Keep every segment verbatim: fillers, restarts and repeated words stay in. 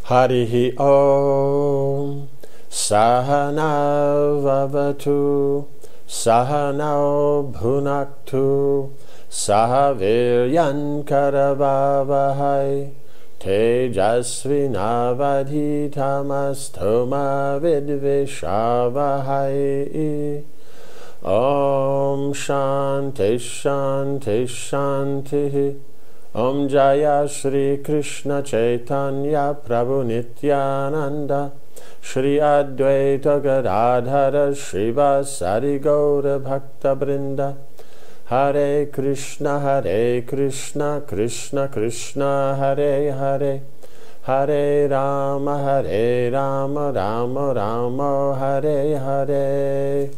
Harihi Om Sahana Vavatu Sahana Bhunaktu Sahaviryan Karavavahai Tejasvinavadhitamastoma Vidvishavahai. Om Shanti Shanti Shanti. Om Jaya Shri Krishna Chaitanya Prabhu Nityananda Shri Advaita Gadadhara Srivasadi Gaura Bhakta Brinda. Hare Krishna Hare Krishna Krishna Krishna Hare Hare Hare Rama Hare Rama Rama Rama Hare Hare.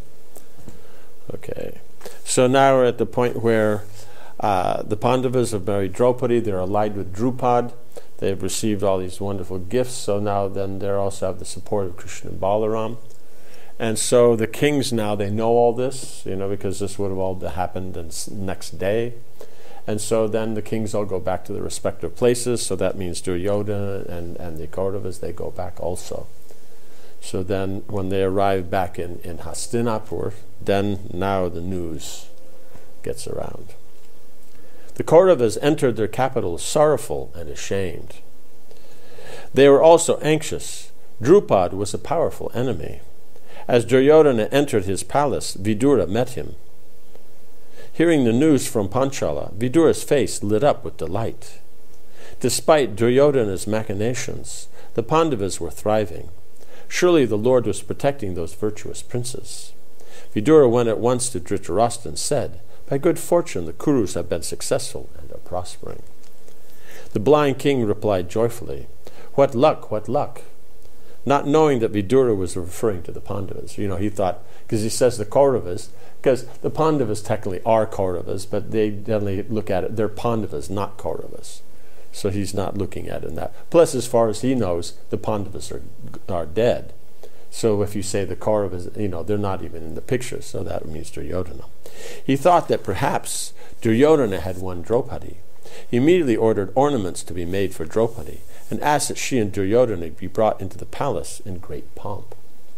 Okay, so now we're at the point where uh, the Pandavas have married Draupadi. They're allied with Drupad. They've received all these wonderful gifts. So now then they also have the support of Krishna and Balaram. And so the kings now, they know all this, you know, because this would have all happened the next day. And so then the kings all go back to their respective places. So that means Duryodhana and, and the Kauravas, they go back also. So then when they arrive back in, in Hastinapur, then now the news gets around. The Kauravas entered their capital sorrowful and ashamed. They were also anxious. Drupad was a powerful enemy. As Duryodhana entered his palace, Vidura met him. Hearing the news from Panchala, Vidura's face lit up with delight. Despite Duryodhana's machinations, the Pandavas were thriving. Surely the Lord was protecting those virtuous princes. Vidura went at once to Dhritarashtra and said, "By good fortune the Kurus have been successful and are prospering." The blind king replied joyfully, "What luck, what luck!" Not knowing that Vidura was referring to the Pandavas. You know, he thought, because he says the Kauravas, because the Pandavas technically are Kauravas, but they definitely look at it, they're Pandavas, not Kauravas. So he's not looking at it in that. Plus, as far as he knows, the Pandavas are are dead. So if you say the Kauravas, you know, they're not even in the picture, so that means Duryodhana. He thought that perhaps Duryodhana had won Draupadi. He immediately ordered ornaments to be made for Draupadi and asked that she and Duryodhana be brought into the palace in great pomp.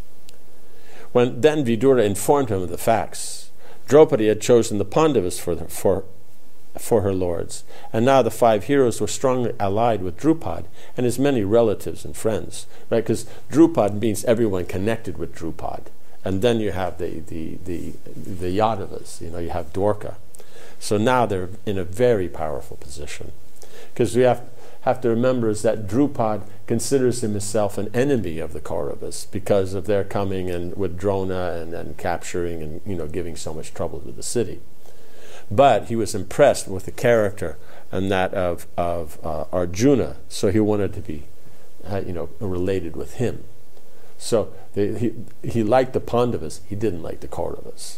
When then Vidura informed him of the facts, Draupadi had chosen the Pandavas for, the, for, for her lords, and now the five heroes were strongly allied with Drupad and his many relatives and friends, right? Because Drupad means everyone connected with Drupad, and then you have the the the the Yadavas, you know, you have Dwarka. So now they're in a very powerful position, because we have have to remember is that Drupad considers himself an enemy of the Kauravas because of their coming and with Drona and, and capturing and, you know, giving so much trouble to the city. But he was impressed with the character and that of of uh, Arjuna, so he wanted to be, uh, you know, related with him. So they, he he liked the Pandavas, he didn't like the Kauravas.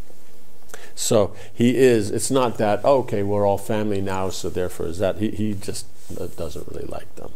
So he is. It's not that oh, okay, we're all family now, so therefore is that he he just doesn't really like them.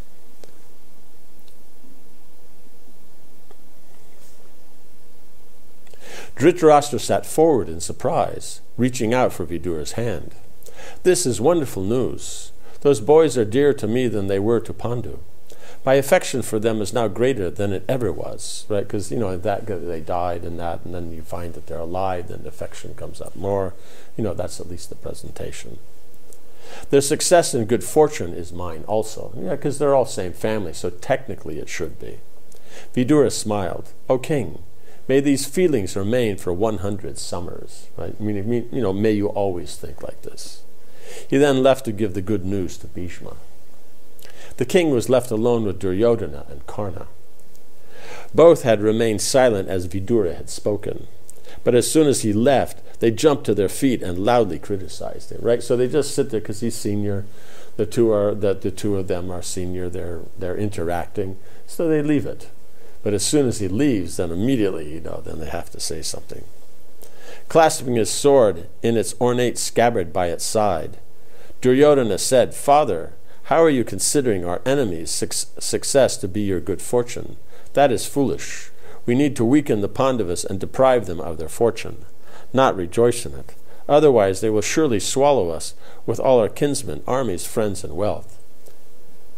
Dhritarashtra sat forward in surprise, reaching out for Vidura's hand. "This is wonderful news. Those boys are dearer to me than they were to Pandu. My affection for them is now greater than it ever was," right? Because, you know, that they died and that, and then you find that they're alive, then the affection comes up more. You know, that's at least the presentation. "Their success and good fortune is mine also." Yeah, because they're all same family, so technically it should be. Vidura smiled. "O king, may these feelings remain for one hundred summers." Right? I mean, you know, may you always think like this. He then left to give the good news to Bhishma. The king was left alone with Duryodhana and Karna. Both had remained silent as Vidura had spoken. But as soon as he left, they jumped to their feet and loudly criticized him. Right? So they just sit there because he's senior. The two are that the two of them are senior. They're they're interacting. So they leave it. But as soon as he leaves, then immediately, you know, then they have to say something. Clasping his sword in its ornate scabbard by its side, Duryodhana said, "Father, how are you considering our enemies' su- success to be your good fortune? That is foolish. We need to weaken the Pandavas and deprive them of their fortune, not rejoice in it. Otherwise they will surely swallow us with all our kinsmen, armies, friends, and wealth."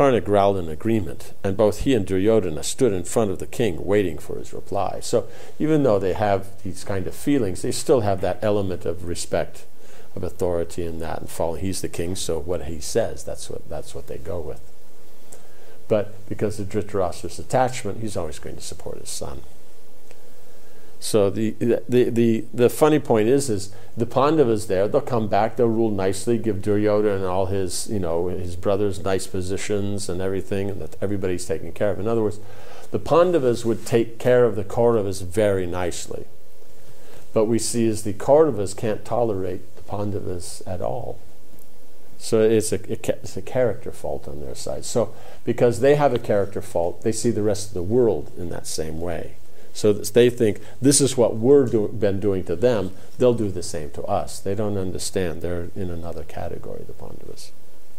Karna growled in agreement, and both he and Duryodhana stood in front of the king waiting for his reply. So even though they have these kind of feelings, they still have that element of respect, of authority in that, and following. He's the king, so what he says, that's what that's what they go with. But because of Dhritarashtra's attachment, he's always going to support his son. So the the the the funny point is is the Pandavas there, they'll come back, they'll rule nicely, give Duryodhana and all his, you know, his brothers nice positions and everything, and that everybody's taken care of. In other words, the Pandavas would take care of the Kauravas very nicely. But we see is the Kauravas can't tolerate the Pandavas at all. So it's a, it's a character fault on their side. So because they have a character fault, they see the rest of the world in that same way. So they think, this is what we've do, been doing to them, they'll do the same to us. They don't understand. They're in another category, the Pandavas.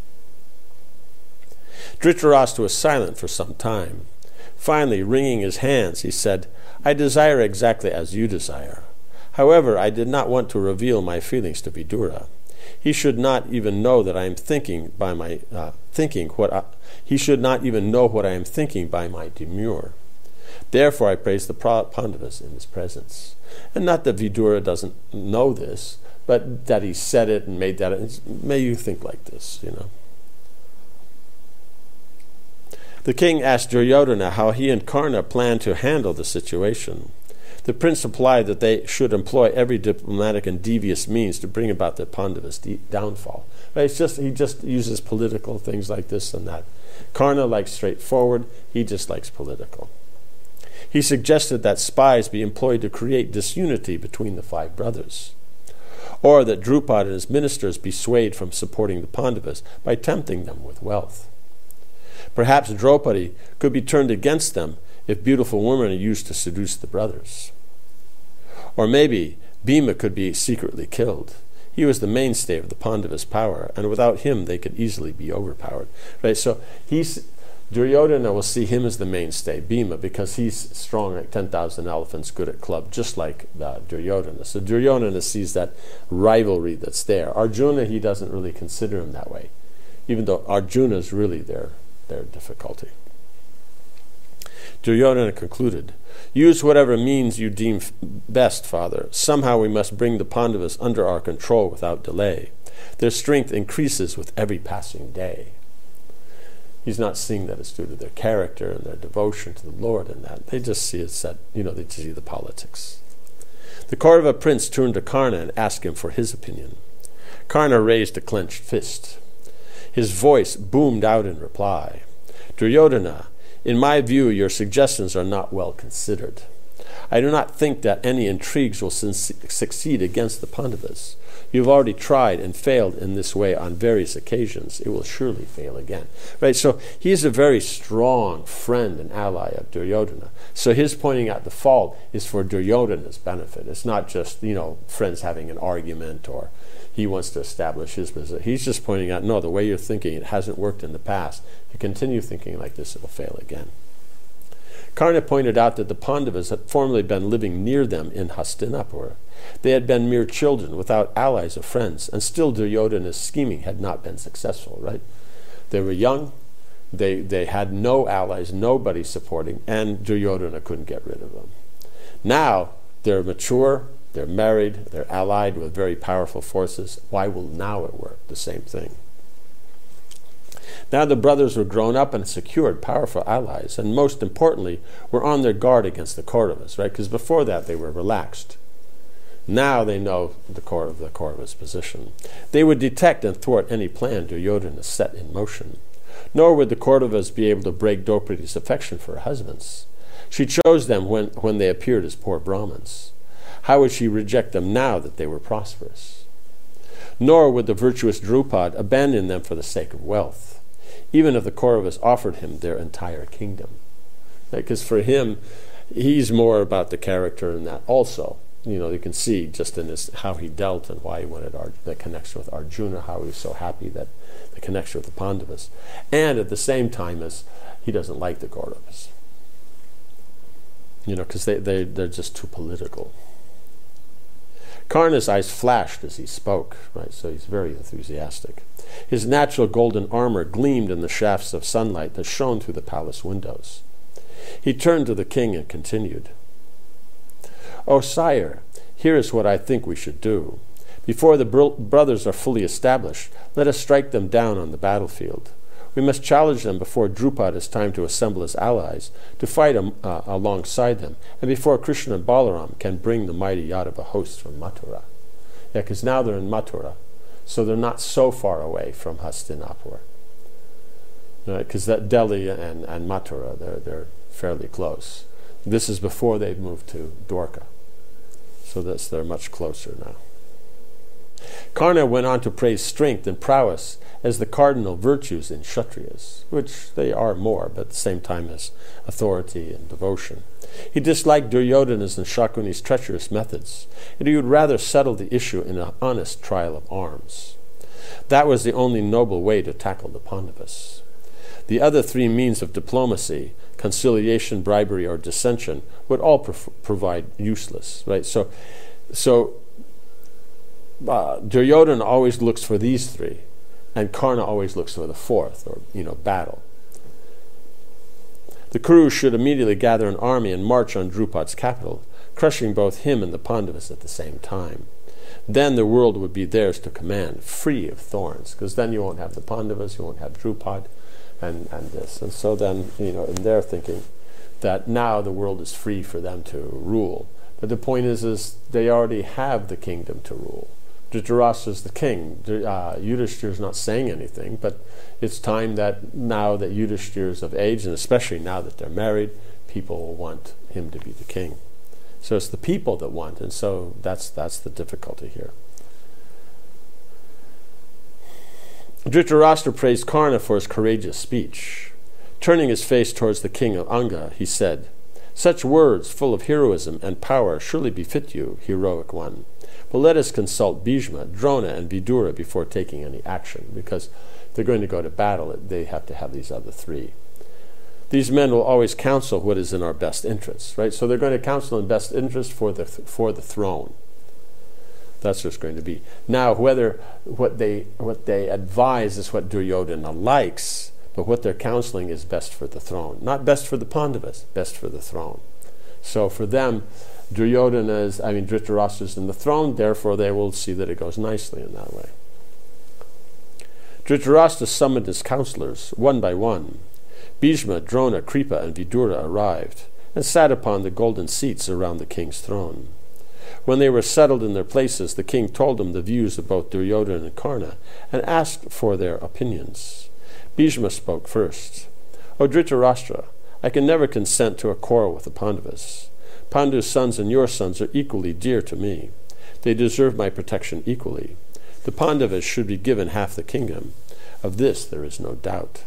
Dhritarashtra was silent for some time. Finally, wringing his hands, he said, I desire exactly as you desire. However, I did not want to reveal my feelings to Vidura. He should not even know that I am thinking by my uh, thinking what I, he should not even know what I am thinking by my demur. Therefore, I praise the Pandavas in his presence. And not that Vidura doesn't know this, but that he said it and made that. May you think like this, you know. The king asked Duryodhana how he and Karna planned to handle the situation. The prince replied that they should employ every diplomatic and devious means to bring about the Pandavas' de- downfall. But it's just he just uses political things like this and that. Karna likes straightforward. He just likes political. He suggested that spies be employed to create disunity between the five brothers, or that Drupad and his ministers be swayed from supporting the Pandavas by tempting them with wealth. Perhaps Draupadi could be turned against them if beautiful women are used to seduce the brothers. Or maybe Bhima could be secretly killed. He was the mainstay of the Pandavas' power, and without him they could easily be overpowered. Right? So he's Duryodhana will see him as the mainstay, Bhima, because he's strong like ten thousand elephants, good at club, just like uh, Duryodhana. So Duryodhana sees that rivalry that's there. Arjuna, he doesn't really consider him that way, even though Arjuna is really their, their difficulty. Duryodhana concluded, use whatever means you deem f- best, father. Somehow we must bring the Pandavas under our control without delay. Their strength increases with every passing day. He's not seeing that it's due to their character and their devotion to the Lord and that. They just see it's that, you know, they just see the politics. The Kaurava prince turned to Karna and asked him for his opinion. Karna raised a clenched fist. His voice boomed out in reply. Duryodhana, in my view, your suggestions are not well considered. I do not think that any intrigues will sin- succeed against the Pandavas. You have already tried and failed in this way on various occasions. It will surely fail again. Right? So he's a very strong friend and ally of Duryodhana. So his pointing out the fault is for Duryodhana's benefit. It's not just, you know, friends having an argument or he wants to establish his position. He's just pointing out, no, the way you're thinking, it hasn't worked in the past. If you continue thinking like this, it will fail again. Karna pointed out that the Pandavas had formerly been living near them in Hastinapur. They had been mere children without allies or friends, and still Duryodhana's scheming had not been successful, right? They were young, they they had no allies, nobody supporting, and Duryodhana couldn't get rid of them. Now they're mature, they're married, they're allied with very powerful forces. Why will now it work? The same thing. Now the brothers were grown up and secured powerful allies, and most importantly, were on their guard against the Kauravas, right? Because before that they were relaxed. Now they know the core of the Kauravas' position. They would detect and thwart any plan Duryodhana set in motion. Nor would the Kauravas be able to break Draupadi's affection for her husbands. She chose them when, when they appeared as poor Brahmins. How would she reject them now that they were prosperous? Nor would the virtuous Drupad abandon them for the sake of wealth, even if the Kauravas offered him their entire kingdom. Because for him, he's more about the character in that also. You know, you can see just in this how he dealt and why he wanted Ar- the connection with Arjuna, how he was so happy that the connection with the Pandavas. And at the same time as he doesn't like the Kauravas. You know, because they, they, they're just too political. Karna's eyes flashed as he spoke, right? So he's very enthusiastic. His natural golden armor gleamed in the shafts of sunlight that shone through the palace windows. He turned to the king and continued, "O sire, here is what I think we should do. Before the bro- brothers are fully established, let us strike them down on the battlefield. We must challenge them before Drupad has time to assemble his allies, to fight um, uh, alongside them, and before Krishna and Balaram can bring the mighty Yadava host from Mathura." Yeah, because now they're in Mathura, so they're not so far away from Hastinapur. Because right? that Delhi and, and Mathura, they're, they're fairly close. This is before they've moved to Dwarka, so that's, they're much closer now. Karna went on to praise strength and prowess as the cardinal virtues in Kshatriyas, which they are more, but at the same time as authority and devotion. He disliked Duryodhana's and Shakuni's treacherous methods, and he would rather settle the issue in an honest trial of arms. That was the only noble way to tackle the Pandavas. The other three means of diplomacy, conciliation, bribery, or dissension, would all pro- provide useless, right? So, so uh, Duryodhana always looks for these three, and Karna always looks for the fourth, or, you know, battle. The Kurus should immediately gather an army and march on Drupad's capital, crushing both him and the Pandavas at the same time. Then the world would be theirs to command, free of thorns, because then you won't have the Pandavas, you won't have Drupad, and, and this. And so then, you know, in their thinking, that now the world is free for them to rule. But the point is, is they already have the kingdom to rule. Dhritarashtra is the king. Uh, Yudhishthira is not saying anything, but it's time that now that Yudhishthira is of age, and especially now that they're married, people will want him to be the king. So it's the people that want, and so that's that's the difficulty here. Dhritarashtra praised Karna for his courageous speech. Turning his face towards the king of Anga, he said, "Such words full of heroism and power surely befit you, heroic one. But let us consult Bhishma, Drona, and Vidura before taking any action, because if they're going to go to battle, they have to have these other three. These men will always counsel what is in our best interests, right? So they're going to counsel in best interest for the for the throne. That's what's going to be. Now, whether what they what they advise is what Duryodhana likes, but what they're counseling is best for the throne, not best for the Pandavas, best for the throne. So for them, Duryodhana is, I mean, Dhritarashtra is in the throne, therefore they will see that it goes nicely in that way. Dhritarashtra summoned his counselors, one by one. Bhishma, Drona, Kripa, and Vidura arrived, and sat upon the golden seats around the king's throne. When they were settled in their places, the king told them the views of both Duryodhana and Karna, and asked for their opinions. Bhishma spoke first. "O Dhritarashtra, I can never consent to a quarrel with the Pandavas. Pandu's sons and your sons are equally dear to me. They deserve my protection equally. The Pandavas should be given half the kingdom. Of this there is no doubt.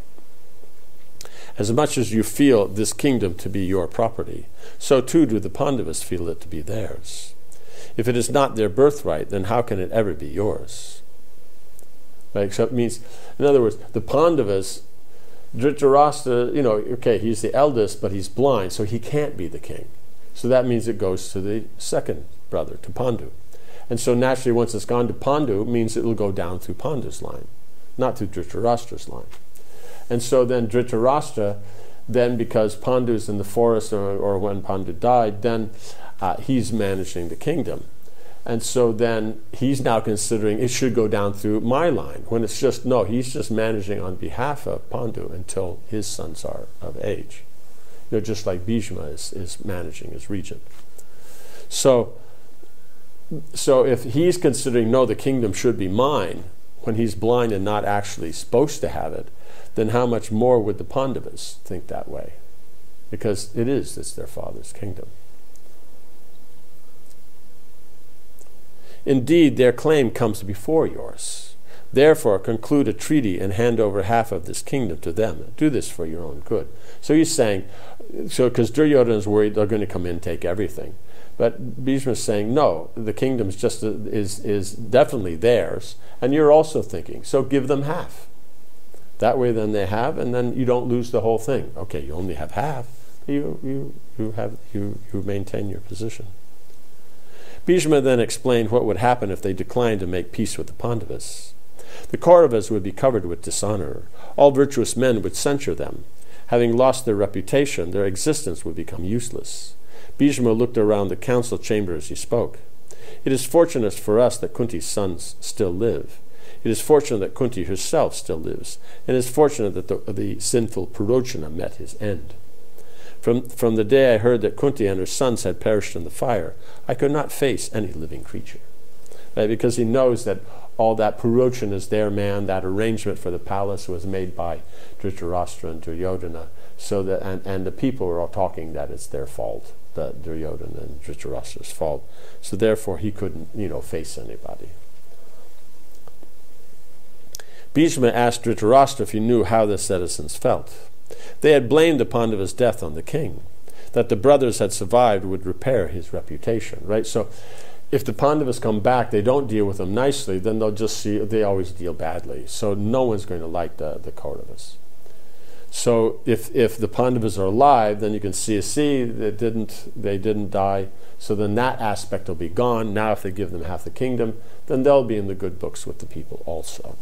As much as you feel this kingdom to be your property, so too do the Pandavas feel it to be theirs. If it is not their birthright, then how can it ever be yours?" Right? So it means, in other words, the Pandavas, Dhritarashtra, you know, okay, he's the eldest, but he's blind, so he can't be the king. So that means it goes to the second brother, to Pandu. And so naturally, once it's gone to Pandu, it means it will go down through Pandu's line, not through Dhritarashtra's line. And so then Dhritarashtra, then because Pandu's in the forest, or, or when Pandu died, then uh, he's managing the kingdom. And so then he's now considering it should go down through my line, when it's just, no, he's just managing on behalf of Pandu until his sons are of age. You know, just like Bhishma is, is managing as regent. So, so if he's considering, no, the kingdom should be mine, when he's blind and not actually supposed to have it, then how much more would the Pandavas think that way? Because it is, it's their father's kingdom. Indeed, their claim comes before yours. Therefore, conclude a treaty and hand over half of this kingdom to them. Do this for your own good. So he's saying, so because Duryodhana is worried they're going to come in and take everything. But Bhishma is saying, no, the kingdom's just a, is is definitely theirs, and you're also thinking, so give them half. That way, then they have, and then you don't lose the whole thing. Okay, you only have half. You you you have you you maintain your position. Bhishma then explained what would happen if they declined to make peace with the Pandavas. The Kauravas would be covered with dishonor. All virtuous men would censure them. Having lost their reputation, their existence would become useless. Bhishma looked around the council chamber as he spoke. It is fortunate for us that Kunti's sons still live. It is fortunate that Kunti herself still lives, and it is fortunate that the, the sinful Purochana met his end. From, from the day I heard that Kunti and her sons had perished in the fire, I could not face any living creature. Right? Because he knows that all that Purochana is their man, that arrangement for the palace was made by Dhritarashtra and Duryodhana, so that, and, and the people are all talking that it's their fault, that Duryodhana and Dhritarashtra's fault. So therefore he couldn't, you know, face anybody. Bhishma asked Dhritarashtra if he knew how the citizens felt. They had blamed the Pandavas' death on the king. That the brothers had survived would repair his reputation, right? So if the Pandavas come back, they don't deal with them nicely, then they'll just see, they always deal badly. So no one's going to like the, the Kauravas. So if if the Pandavas are alive, then you can see, see, they didn't, they didn't die. So then that aspect will be gone. Now if they give them half the kingdom, then they'll be in the good books with the people also.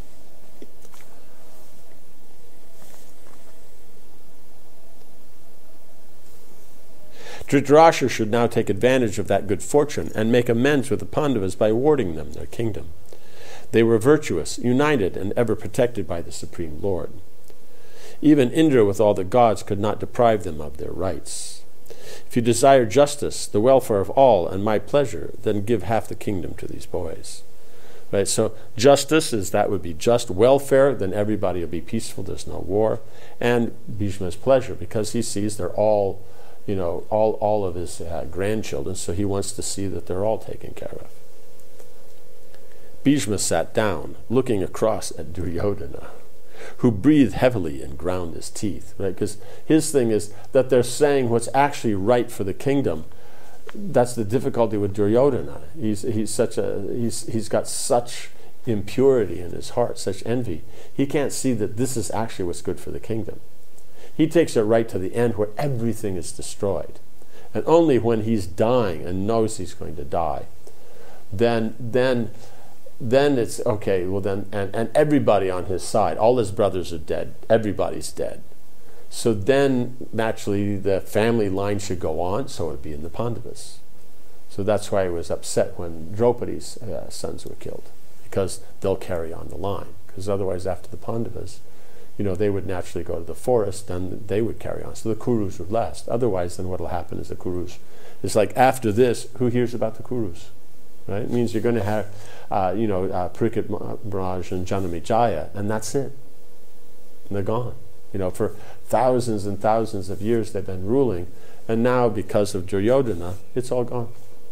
Dhritarashtra should now take advantage of that good fortune and make amends with the Pandavas by awarding them their kingdom. They were virtuous, united, and ever protected by the Supreme Lord. Even Indra with all the gods could not deprive them of their rights. If you desire justice, the welfare of all, and my pleasure, then give half the kingdom to these boys. Right? So justice is that would be just welfare, then everybody will be peaceful, there's no war. And Bhishma's pleasure, because he sees they're all you know, all, all of his uh, grandchildren, so he wants to see that they're all taken care of. Bhishma sat down, looking across at Duryodhana, who breathed heavily and ground his teeth, right? Because his thing is that they're saying what's actually right for the kingdom. That's the difficulty with Duryodhana. He's, he's, such a, he's, he's got such impurity in his heart, such envy. He can't see that this is actually what's good for the kingdom. He takes it right to the end where everything is destroyed. And only when he's dying and knows he's going to die, then then then it's okay, well then and, and everybody on his side, all his brothers are dead, everybody's dead. So then naturally the family line should go on, so it would be in the Pandavas. So that's why he was upset when Draupadi's uh, sons were killed, because they'll carry on the line. Because otherwise after the Pandavas, you know, they would naturally go to the forest, and they would carry on. So the Kurus would last. Otherwise, then what will happen is the Kurus, it's like after this, who hears about the Kurus? Right? It means you're going to have, uh, you know, uh, Parikshit Maharaj and Janamejaya, and that's it. And they're gone. You know, for thousands and thousands of years they've been ruling, and now because of Duryodhana, it's all gone.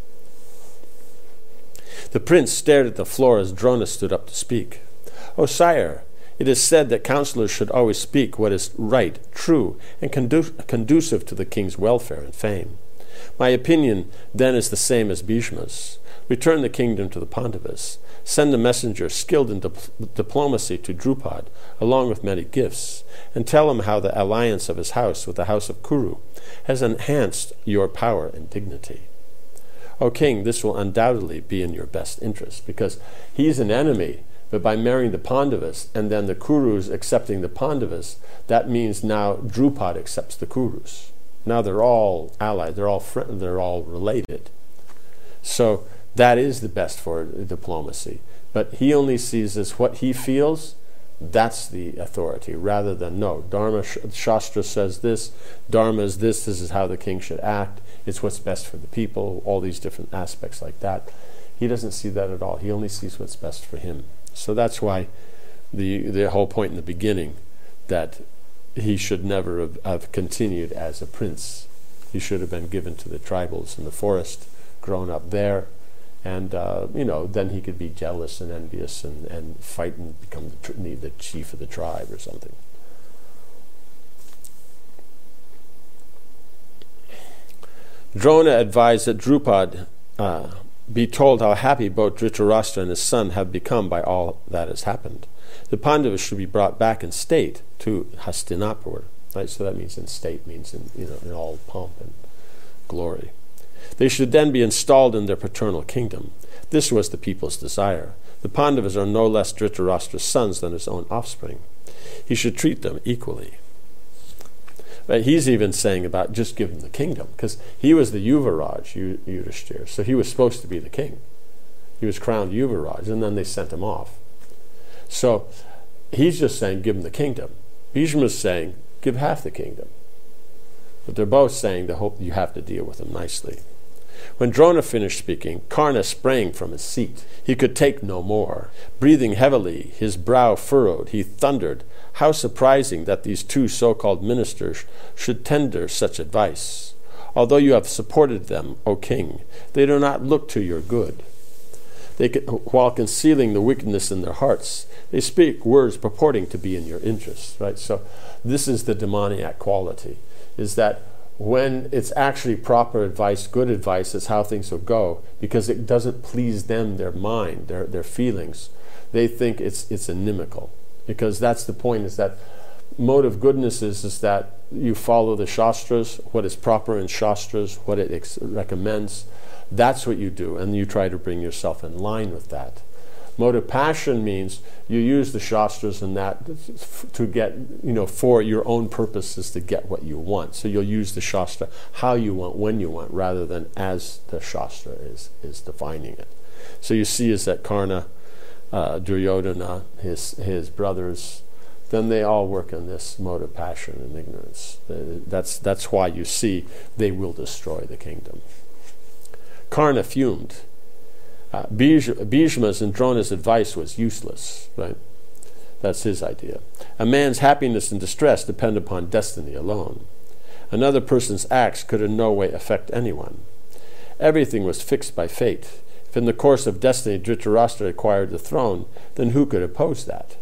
The prince stared at the floor as Drona stood up to speak. "O sire, it is said that counselors should always speak what is right, true, and condu- conducive to the king's welfare and fame. My opinion then is the same as Bhishma's. Return the kingdom to the Pandavas. Send a messenger skilled in dip- diplomacy to Drupad, along with many gifts, and tell him how the alliance of his house with the house of Kuru has enhanced your power and dignity. O king, this will undoubtedly be in your best interest, because he's an enemy. But by marrying the Pandavas and then the Kurus accepting the Pandavas, that means now Drupad accepts the Kurus. Now they're all allied, they're all fr- they're all related. So that is the best for diplomacy. But he only sees as what he feels, that's the authority, rather than no, Dharma Shastra says this, Dharma is this, this is how the king should act, it's what's best for the people, all these different aspects like that. He doesn't see that at all. He only sees what's best for him. So that's why the the whole point in the beginning that he should never have, have continued as a prince. He should have been given to the tribals in the forest, grown up there, and uh, you know, then he could be jealous and envious and, and fight and become the, tr- the chief of the tribe or something. Drona advised that Drupad uh, be told how happy both Dhritarashtra and his son have become by all that has happened. The Pandavas should be brought back in state to Hastinapur. Right? So that means in state means in, you know, in all pomp and glory. They should then be installed in their paternal kingdom. This was the people's desire. The Pandavas are no less Dhritarashtra's sons than his own offspring. He should treat them equally. But he's even saying about just give him the kingdom, because he was the Yuvaraj, Yudhishthira, so he was supposed to be the king. He was crowned Yuvaraj, and then they sent him off. So he's just saying give him the kingdom. Bhishma's saying give half the kingdom. But they're both saying the hope you have to deal with him nicely. When Drona finished speaking, Karna sprang from his seat. He could take no more. Breathing heavily, his brow furrowed, he thundered, "How surprising that these two so-called ministers should tender such advice. Although you have supported them, O king, they do not look to your good. They, while concealing the wickedness in their hearts, they speak words purporting to be in your interests." Right? So this is the demoniac quality, is that when it's actually proper advice, good advice, is how things will go, because it doesn't please them, their mind, their their feelings. They think it's it's inimical, because that's the point, is that mode of goodness is, is that you follow the Shastras, what is proper in Shastras, what it ex- recommends. That's what you do, and you try to bring yourself in line with that. Mode of passion means you use the Shastras and that to get, you know, for your own purposes, to get what you want. So you'll use the Shastra how you want, when you want, rather than as the Shastra is, is defining it. So you see is that Karna, uh, Duryodhana, his, his brothers, then they all work in this mode of passion and ignorance. That's, that's why you see they will destroy the kingdom. Karna fumed. Uh, Bhishma's and Drona's advice was useless, right? That's his idea. A man's happiness and distress depend upon destiny alone. Another person's acts could in no way affect anyone. Everything was fixed by fate. If in the course of destiny Dhritarashtra acquired the throne, then who could oppose that?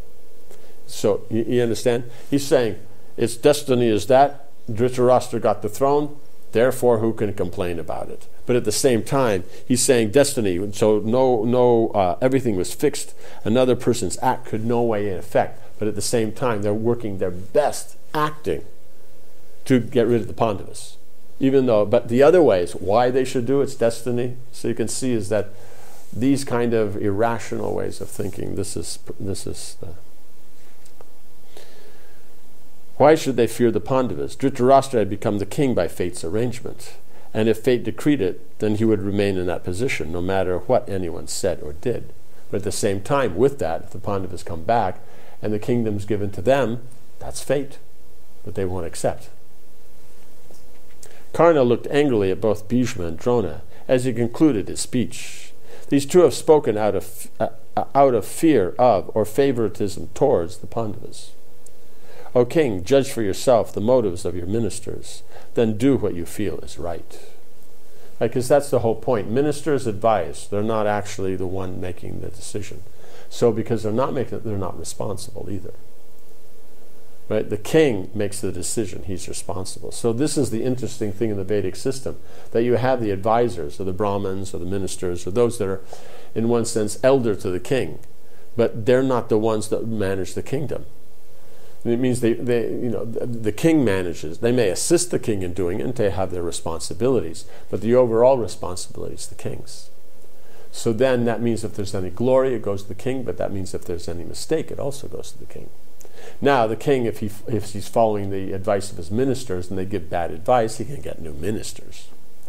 So, you, you understand? He's saying, its destiny is that, Dhritarashtra got the throne, therefore who can complain about it? But at the same time, he's saying destiny, so no, no, uh, everything was fixed. Another person's act could no way affect. But at the same time, they're working their best acting to get rid of the Pandavas. Even though, but the other ways, why they should do it's destiny. So you can see is that these kind of irrational ways of thinking, this is, this is the... Why should they fear the Pandavas? Dhritarashtra had become the king by fate's arrangement. And if fate decreed it, then he would remain in that position, no matter what anyone said or did. But at the same time, with that, if the Pandavas come back and the kingdom's given to them, that's fate. But they won't accept. Karna looked angrily at both Bhishma and Drona as he concluded his speech. These two have spoken out of, uh, out of fear of or favoritism towards the Pandavas. O king, judge for yourself the motives of your ministers. Then do what you feel is right. Because that's the whole point. Ministers advise. They're not actually the one making the decision. So because they're not making it, they're not responsible either. Right? The king makes the decision. He's responsible. So this is the interesting thing in the Vedic system, that you have the advisors, or the Brahmins, or the ministers, or those that are, in one sense, elder to the king. But they're not the ones that manage the kingdom. It means they, they, you know, the, the king manages. They may assist the king in doing it, and they have their responsibilities, but the overall responsibility is the king's. So then that means if there's any glory, it goes to the king, but that means if there's any mistake, it also goes to the king. Now, the king, if he if he's following the advice of his ministers and they give bad advice, he can get new ministers.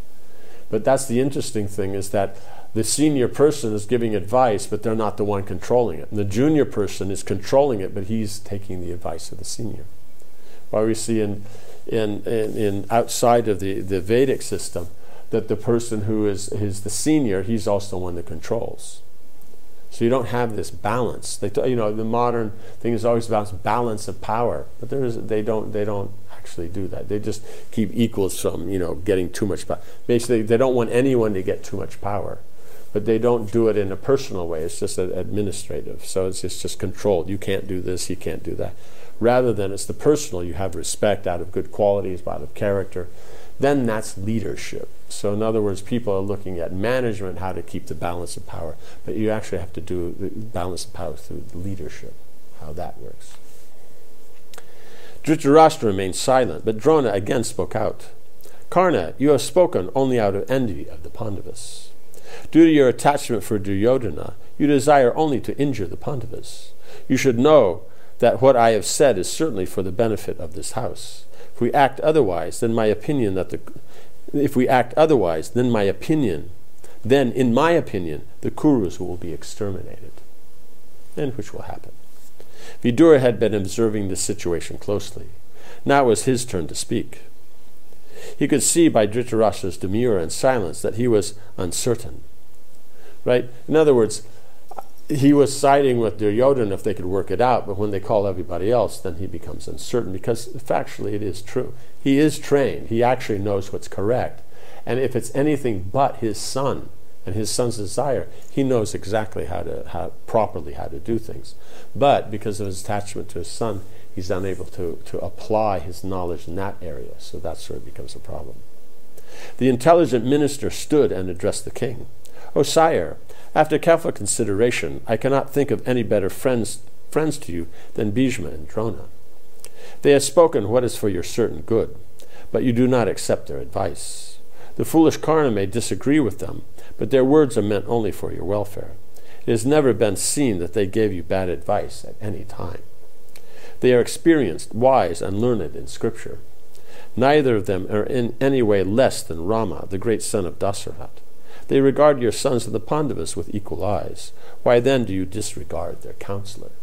But that's the interesting thing, is that the senior person is giving advice, but they're not the one controlling it. And the junior person is controlling it, but he's taking the advice of the senior. While we see in in, in, in outside of the, the Vedic system that the person who is, is the senior, he's also the one that controls. So you don't have this balance. They, you know, the modern thing is always about balance of power, but there is they don't they don't actually do that. They just keep equals from, you know, getting too much power. Basically, they don't want anyone to get too much power. But they don't do it in a personal way. It's just administrative. So it's just, just controlled. You can't do this, you can't do that. Rather than it's the personal, you have respect out of good qualities, out of character. Then that's leadership. So in other words, people are looking at management, how to keep the balance of power. But you actually have to do the balance of power through leadership, how that works. Dhritarashtra remained silent, but Drona again spoke out. Karna, you have spoken only out of envy of the Pandavas. Due to your attachment for Duryodhana, you desire only to injure the Pandavas. You should know that what I have said is certainly for the benefit of this house. If we act otherwise, then my opinion that the if we act otherwise, then my opinion, then in my opinion, the Kurus will be exterminated. And which will happen. Vidura had been observing the situation closely. Now it was his turn to speak. He could see by Dhritarashtra's demur and silence that he was uncertain. Right? In other words, he was siding with Duryodhana if they could work it out, but when they call everybody else, then he becomes uncertain, because factually it is true. He is trained. He actually knows what's correct. And if it's anything but his son and his son's desire, he knows exactly how to how properly how to do things. But because of his attachment to his son, he's unable to, to apply his knowledge in that area. So that's where it becomes a problem. The intelligent minister stood and addressed the king. "O sire, after careful consideration, I cannot think of any better friends friends to you than Bhishma and Drona. They have spoken what is for your certain good, but you do not accept their advice. The foolish Karna may disagree with them, but their words are meant only for your welfare. It has never been seen that they gave you bad advice at any time. They are experienced, wise, and learned in Scripture. Neither of them are in any way less than Rama, the great son of Dasarath. They regard your sons of the Pandavas with equal eyes. Why then do you disregard their counselor?"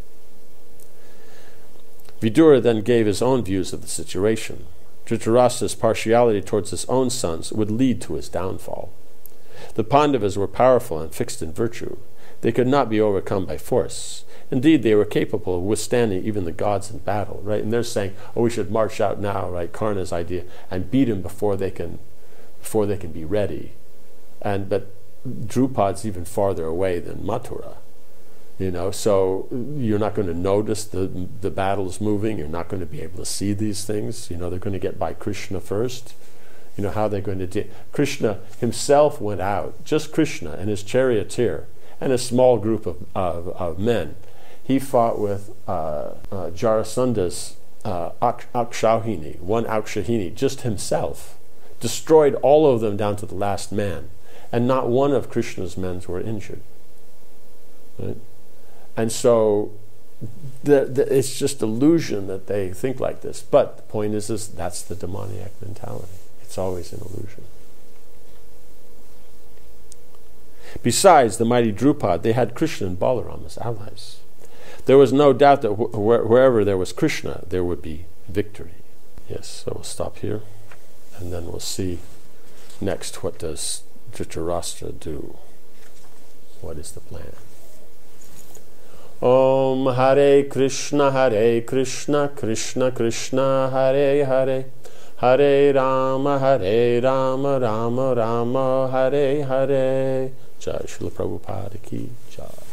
Vidura then gave his own views of the situation. Dhritarashtra's partiality towards his own sons would lead to his downfall. The Pandavas were powerful and fixed in virtue. They could not be overcome by force. Indeed, they were capable of withstanding even the gods in battle, right? And they're saying, "Oh, we should march out now," right? Karna's idea, and beat him before they can, before they can be ready. And but Drupad's even farther away than Mathura, you know. So you're not going to notice the the battles moving. You're not going to be able to see these things. You know, they're going to get by Krishna first. You know, how are they going to do? Krishna himself went out, just Krishna and his charioteer and a small group of of, of men. He fought with uh, uh, Jarasanda's uh, Ak- Akshauhini, one Akshauhini, just himself, destroyed all of them down to the last man. And not one of Krishna's men were injured. Right? And so the, the, it's just illusion that they think like this. But the point is, is that's the demoniac mentality. It's always an illusion. Besides the mighty Drupad, they had Krishna and Balaram as allies. There was no doubt that wh- wh- wherever there was Krishna, there would be victory. Yes, so we'll stop here. And then we'll see next, what does Dhritarashtra do? What is the plan? Om Hare Krishna, Hare Krishna, Krishna Krishna, Hare Hare, Hare Rama, Hare Rama, Rama Rama, Hare Hare. Jai Srila Prabhupada Ki Jai.